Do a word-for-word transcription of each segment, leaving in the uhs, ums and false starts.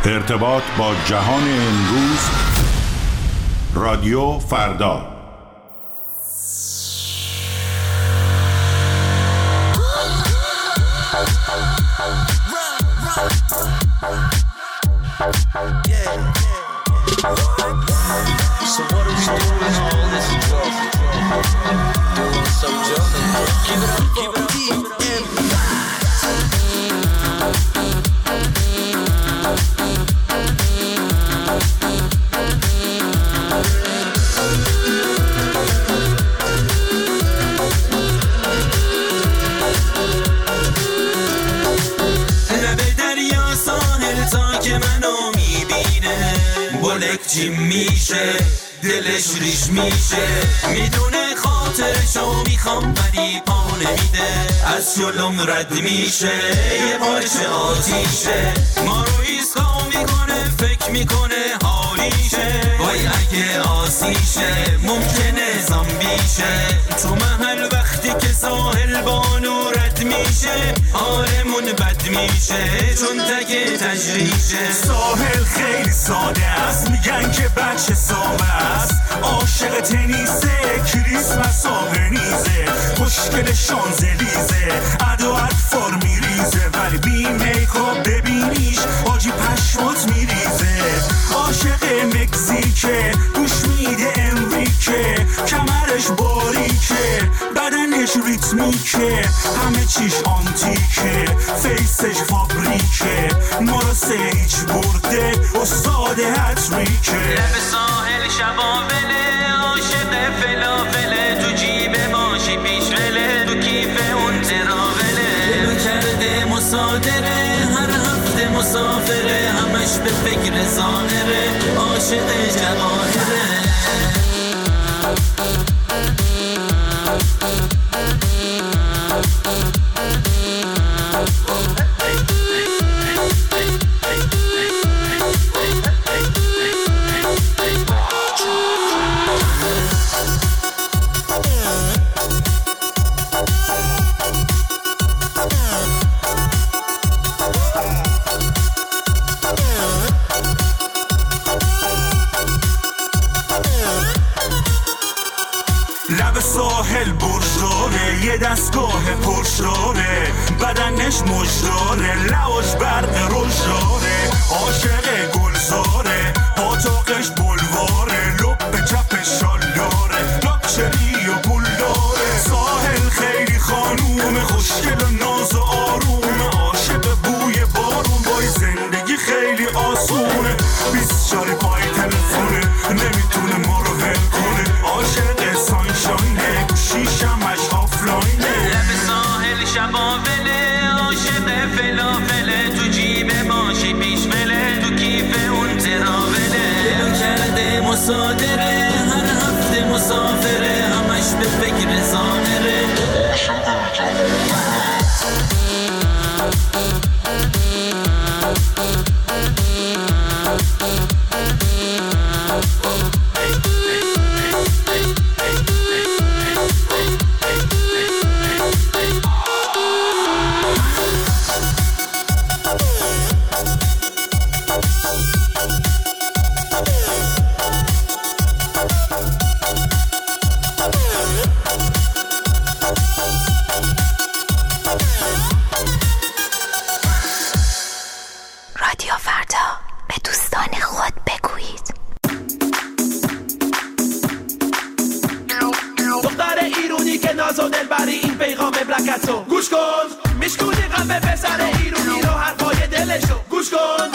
ارتباط با جهان امروز، رادیو فردا. So what are we doing all this drugs? Doing some drugs. Keep it up, keep it up, keep it up. جیم میشه دلش ریش میشه، میدونه خاطرشو میخوام ولی پا نمیده، از جلوم رد میشه یه پارچه آتیشه، ما رو ایسکا میکنه فکر میکنه حالیشه، وای اگه آسیشه ممکنه زامبیشه، تو محل وقتی که ساحل بانو رد میشه حالمون بد میشه چون تک تجریشه. ساحل خیلی ساده است، میگن که بچه سامه است، عاشق تنیسه کریسمس آبنیزه، خوشگل شانزلیزه ادو اطفار میریزه، ولی بی میکاپ ببینیش آجی پشمات میریزه، عاشق مکزیکه گوش میده امریکه، کمرش باریکه بدنش ریتمیکه، همه چیش آنتیکه فیسش فابریکه، ما رو سیج برده استاد هتریکه، لب ساحل شباوله عاشق فلافله، تو جیب ماشی پیشوله تو کیف اون تراوله، دلو کرده مصادره هر هفته مسافره، همش به فکر ظاهره عاشق جواهره. لب ساحل برشاره یه دستگاه پرشاره، بدنش مجداره لواش برق روشاره، عاشق گلزاره پاتاقش بلواره، لب چپ شالداره لاکچری و پول داره، ساحل خیلی خانوم خوشگل و ناز و آروم، عاشق بوی بارون بای زندگی خیلی آسونه، بیست چاری پای تلفونه نمیتونه ما رو ول کنه، عاشق سانشاینه گوشیشمش آفلاینه، لب ساحل شباوله عاشق فلافله، تو جیب ماشی پیشوله تو کیف اون تراوله، دلو کرده مصادره هر هفته مسافره، همش به فکر ظاهره. گوش کن میشکونی قلب پسر ایرونی رو حرفای دلشو گوش کن،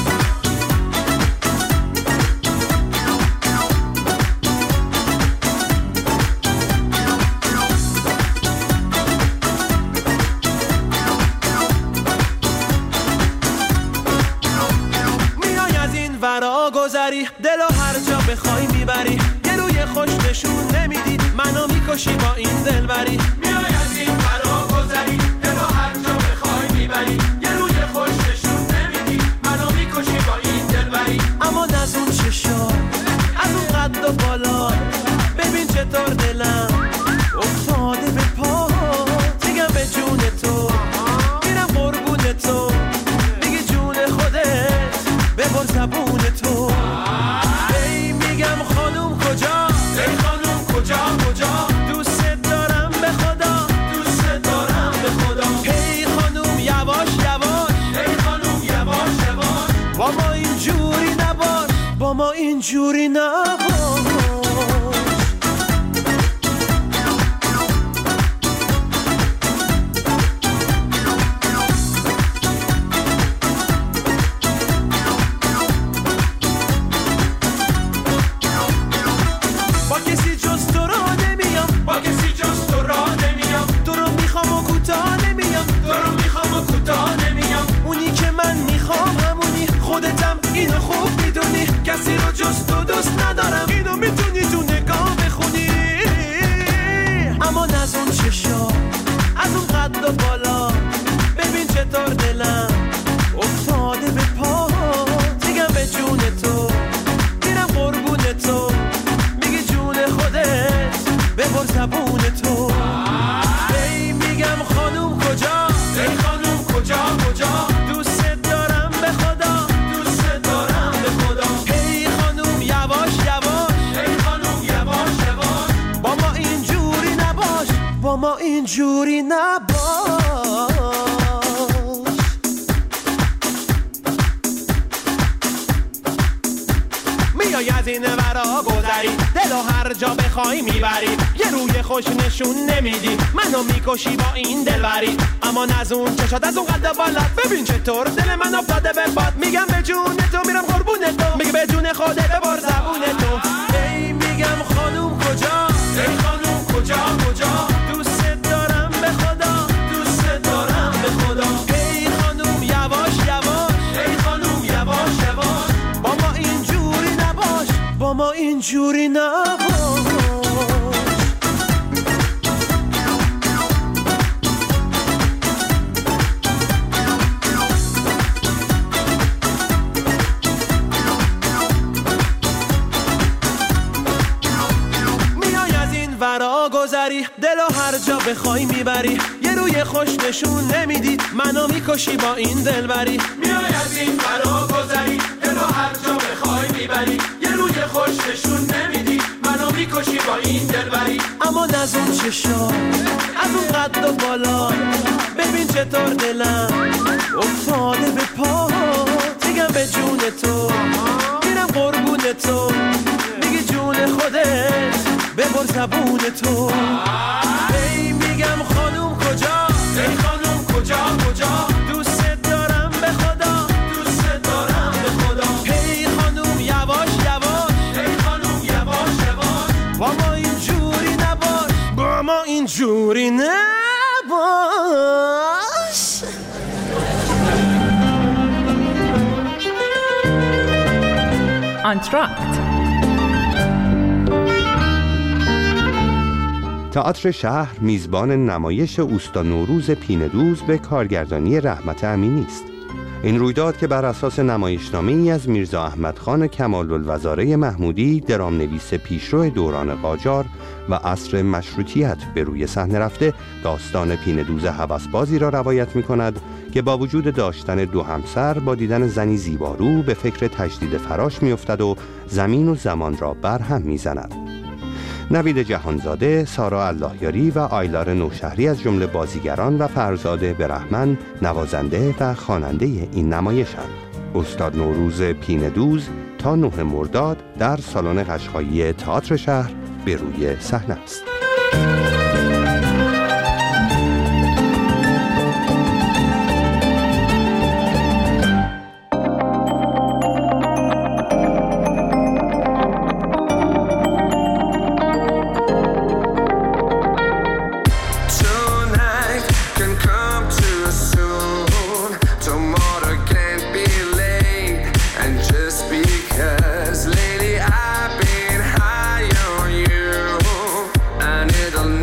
میای از این ورا گذری دلو هر جا بخوای میبری، یه روی خوش نشون نمیدی منو میکشی با این دلبری، میای از این ورا گذری دلو هر جا بخوای میبری، یه روی خوش نشون نمیدی منو میکشی با این دلبری، اما از اون چشا از اون قد و بالا ببین چطور دلم افتاده به پا، میگم به جون تو میرم قربون تو، میگی جون خودت به اینجوری نباش. با کسی جز تو را نمیام، با کسی جز تو را نمیام، تو رو میخوام و کوتاه نمیام، تو رو میخوام و کوتاه نمیام. اونی که من میخوام همونی، خودتم اینو خوب میدونی، کسی رو جز تو دوست ندارم، اینو میتونی تو نگاه بخونی. اما از اون چشا، از اون قد و بالا، ببین چطور دلم افتاده به پا. میگم به جون تو، میرم قربون تو، میگی جون خودت ببر زبون تو. ای میگم خانوم کجا، ای خانوم کجا کجا، دوست دارم به خدا، دوست دارم به خدا. ای خانوم یواش یواش، ای خانوم یواش یواش، با ما اینجوری نباش، با ما اینجوری نباش. میای از این ورا گذری، دلو هر جا بخوای میبری، یه روی خوش نشون نمیدی، منو میکشی با این دلبری. اما از اون چشات، از اون قد بالات، ببین چطور دل من افتاده به باد. میگم به جون تو، میرم قربون تو، میگه به جون خودت ببر زبون تو. ای میگم خانوم کجا، ای خانوم کجا کجا، دوست دارم به خدا، دوست دارم به خدا. ای خانوم یواش یواش، ای خانوم یواش یواش، با ما اینجوری نباش، با ما اینجوری نباش. ورا گذری، دلو هر جا بخوای میبری، یه روی خوش نشون نمیدی، منو میکشی با این دلبری. میای از این ورا گذری، دلو هر جا بخوای میبری، یه روی خوش نشون نمیدی، منو میکشی با این دلبری. اما از اون چشا، از اون قد و بالا، ببین چطور دلم افتاده به پا. میگم به جون تو، میرم قربون تو، میگی جون خودت ببر زبون تو. ای میگم خانوم کجا، ای خانوم کجا کجا، دوست دارم به خدا، دوست دارم به خدا. ای خانوم یواش یواش، ای خانوم یواش یواش، با ما اینجوری نباش، با ما اینجوری نباش. انتراکت. تئاتر شهر میزبان نمایش اوستا نوروز پینه‌دوز به کارگردانی رحمت امینی است. این رویداد که بر اساس نمایشنامه‌ای از میرزا احمدخان کمال‌الوزاره محمودی، درام‌نویس پیشرو دوران قاجار و عصر مشروطیت به روی صحنه رفته، داستان پینه‌دوز هوسبازی را روایت می‌کند که با وجود داشتن دو همسر، با دیدن زنی زیبارو به فکر تجدید فراش می‌افتد و زمین و زمان را برهم می‌زند. نوید جهانزاده، سارا اللهیاری و آیلار نوشهری از جمله بازیگران و فرزاد برهمن نوازنده و خواننده این نمایشند. استاد نوروز پینه‌دوز تا نه مرداد در سالن قشقایی تئاتر شهر به روی صحنه است. It'll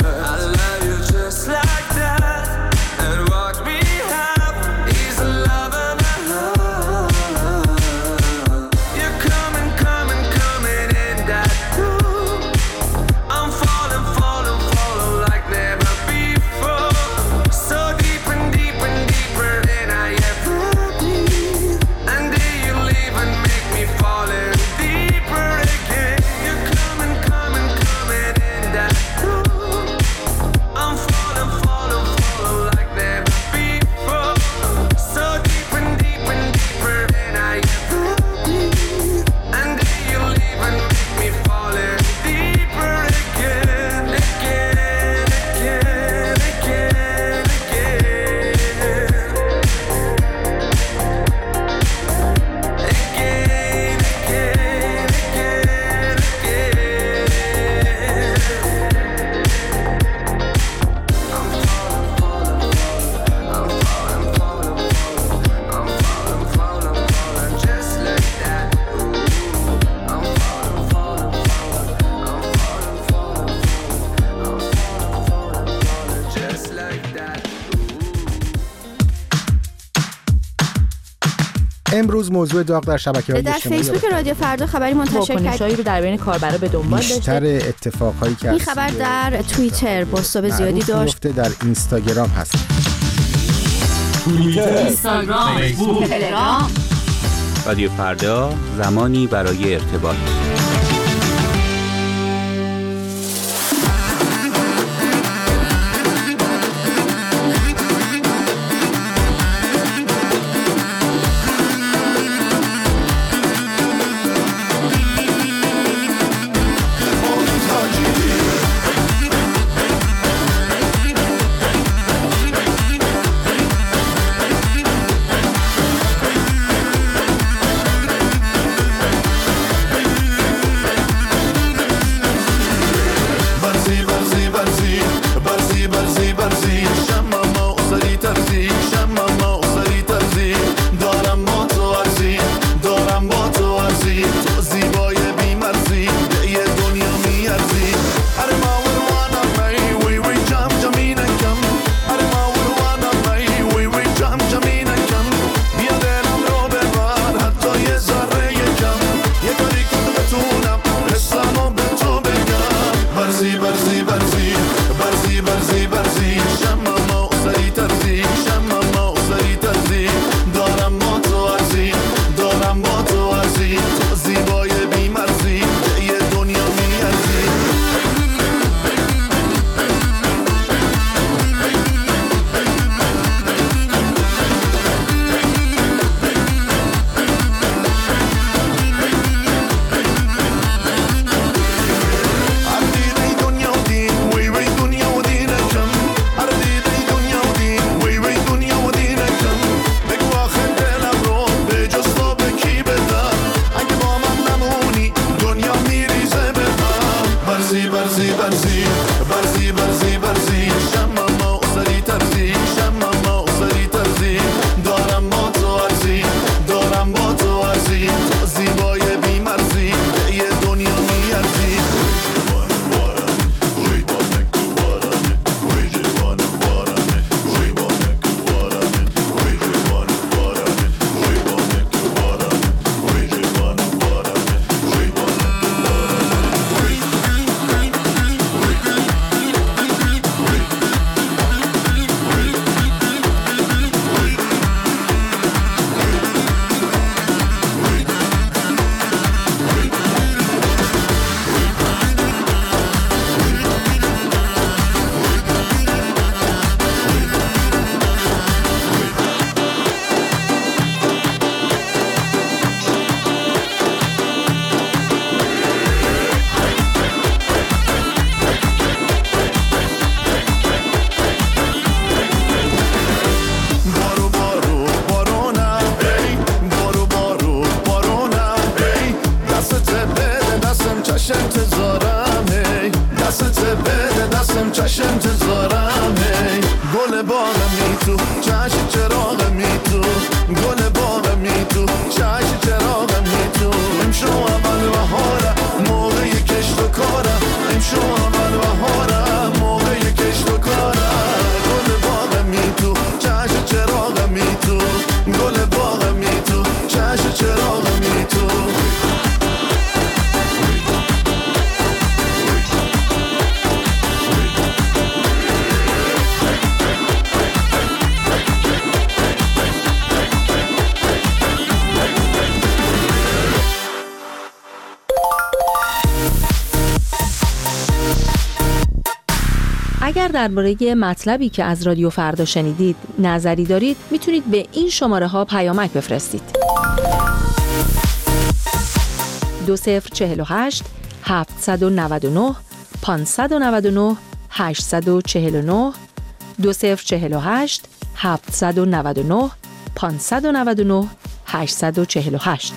I love you just like that. And what we have is a love and a heart. You're coming, coming, coming in that room. I'm falling, falling, falling like never before. So deep and deep and deeper than I ever been. And then you leave and make me fall in deeper again. You're coming, coming, coming in that room. I'm falling, falling, falling like never before. So deep and deep and deeper than I ever been. And then you leave and make me fall in deeper again, again, again, again, again. Again, again, again, again. I'm falling, falling, falling. I'm falling, falling, falling. I'm falling, falling, falling just like that. Ooh. I'm falling, falling, falling. I'm falling, falling, falling. I'm falling, falling, falling just like that. امروز موضوع داغ در شبکه‌های در اجتماعی فیسبوک رادیو فردا خبری منتشر واکنشایی کرد. رو در بین کاربرا به دنبال بیشتر داشته. اتفاقهایی که این خبر در توییتر بازتاب زیادی داشت. میفته در اینستاگرام هست. اینستاگرام، فیسبوک، تلگرام. رادیو فردا، زمانی برای ارتباط. چش انتظارم هی گل باغمی تو چش چراغمی تو گل باغمی تو چش چراغمی تو امشو اول بهارم موقع کشت و کارم امشو اول بهارم موقع اگر درباره مطلبی که از رادیو فردا شنیدید نظری دارید میتونید به این شماره ها پیامک بفرستید. دو صفر چهل و هشت هفتصد و نود و نه پانصد و نود و نه هشتصد و چهل و نه دو صفر چهل و هشت هفتصد و نود و نه پانصد و نود و نه هشتصد و چهل و هشت.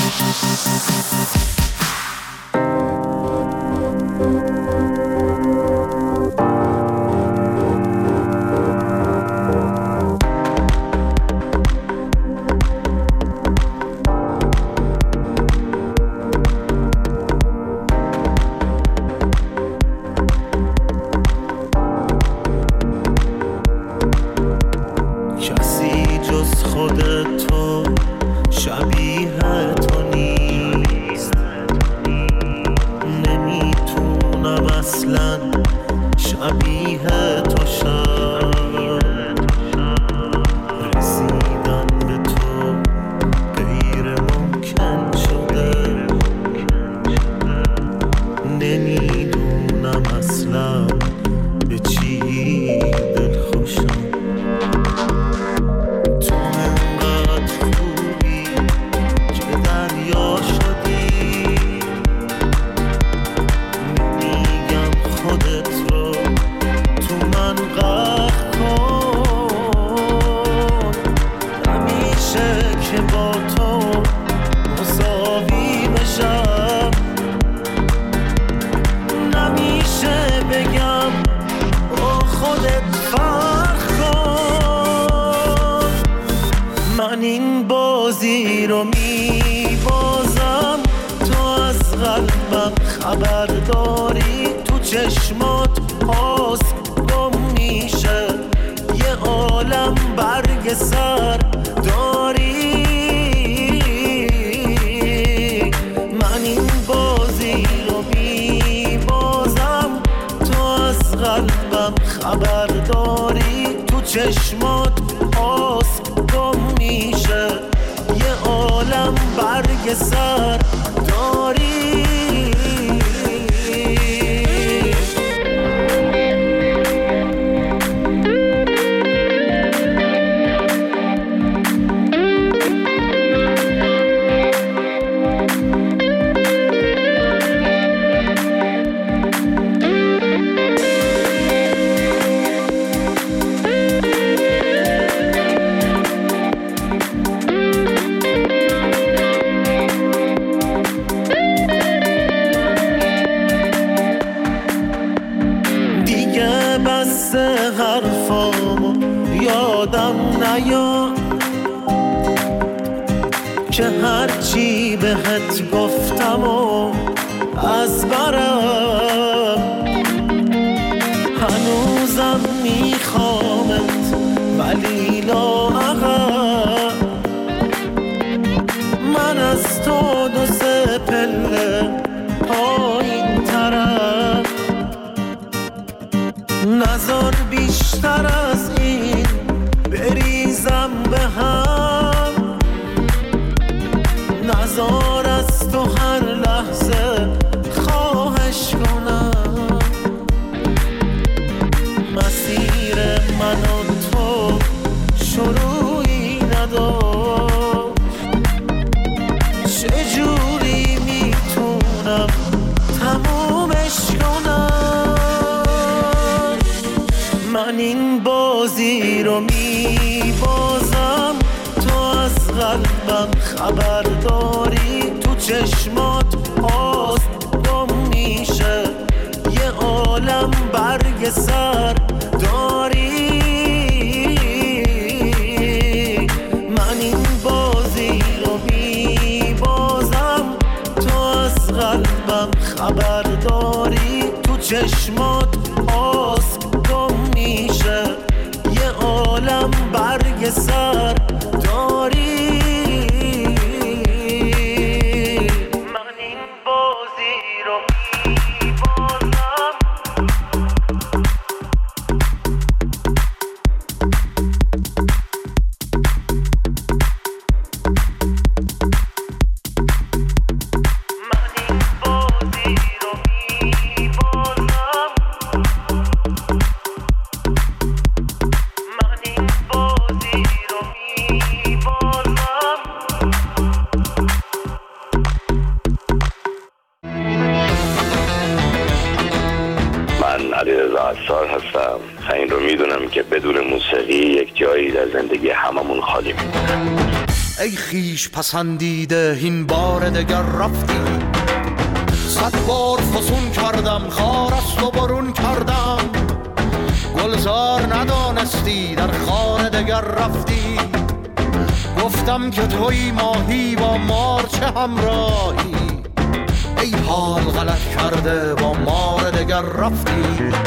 که هرچی بهت گفتم و از برم هنوزم میخوامت ولی لااقل من از تو دو سه پله پایین ترم نذار بیشتر از این بریزم به هم نذار از تو هر لحظه خواهش کنم مسیر من و تو شروعی نداشت چجوری میتونم تمومش کنم من این بازی رو میبازم تو از قلبم خبر داری تو چشمات آس گم میشه یه عالم برگ سر داری من این بازی رو میبازم تو از قلبم خبر داری تو چشمات آس گم میشه یه عالم برگ سر داری و این رو میدونم که بدون موسیقی یک جایی در زندگی هممون خالی میمونه. ای خیش پسندیده این بار دگر رفتی، صد بار فسون کردم خار است و برون کردم، گلزار ندانستی در خانه دگر رفتی، گفتم که توی ماهی با مار چه همراهی، ای حال غلط کرده با مار دگر رفتی.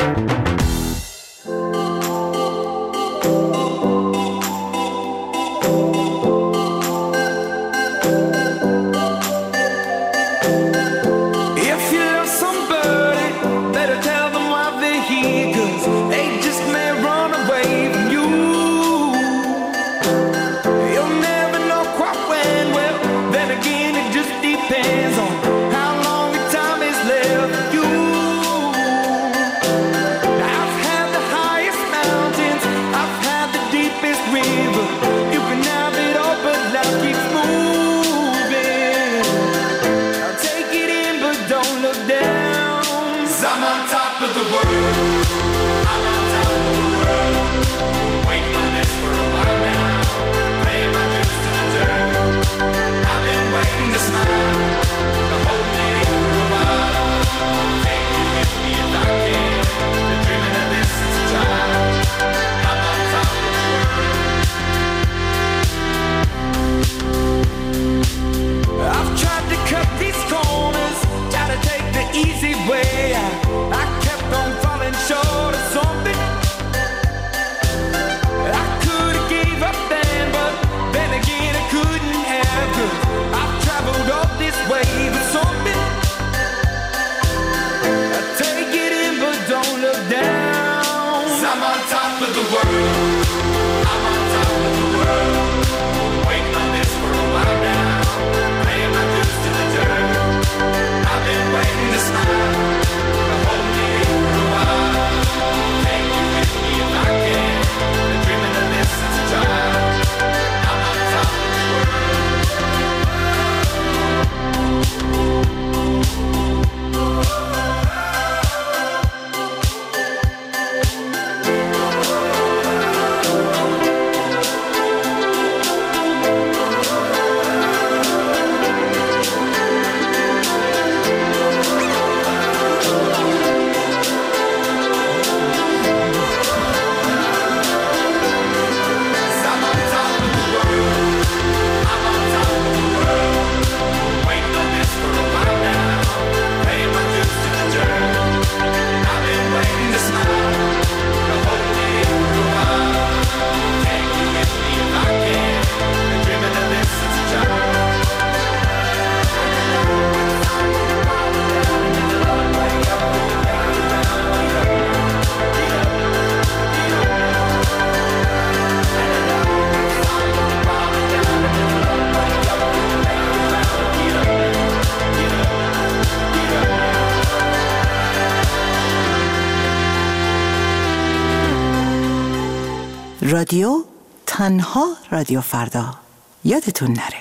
رادیو تنها رادیو فردا، یادتون نره.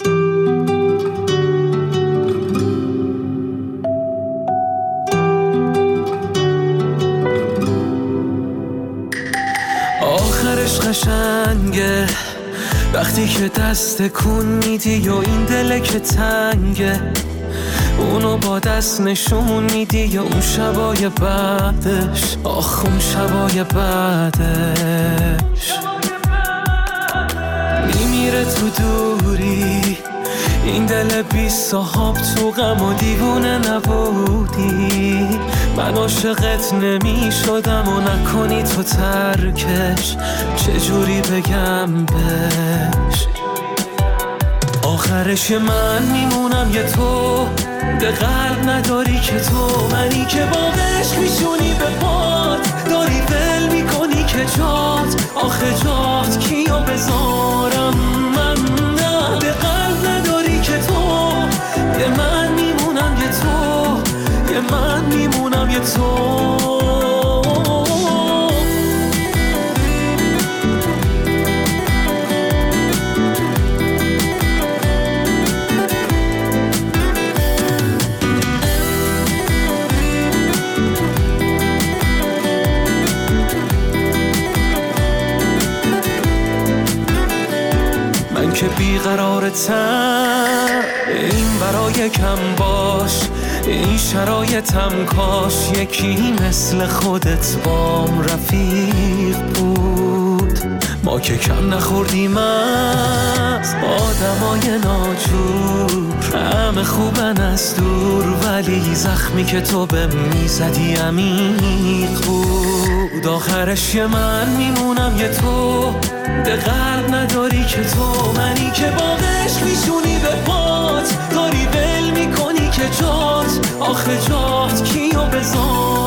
آخرش قشنگه وقتی که دست کن میدی و این دله که تنگه، اونو با دست نشون میدی یا اون شبای بعدش، آخ اون شبای بعدش میمیره تو دوری، این دل بی صاحب تو غم و دیوونه نبودی، من عاشقت نمی شدم و نکنی تو ترکش، چجوری بگم بهش. آخرش من میمونم یه تو، به قلب نداری که تو، منی که باقش میشونی به پات، داری ول میکنی که جات، آخه جات کیو بذارم من، نه به قلب نداری که تو، یه من میمونم یه تو، یه من میمونم یه تو. که بیقرارتم، این برای کم باش، این شرایطم کاش یکی مثل خودت بام رفیق بود. ما که کم نخوردیم از آدمای ناجور، همه خوبن از دور، ولی زخمی که تو به میزدی عمیق بود. آخرش یه من میمونم یه تو، به قلب نداری که تو، منی که با عشق میشونی به پات، داری ول میکنی که جات، آخه جات کیو بذار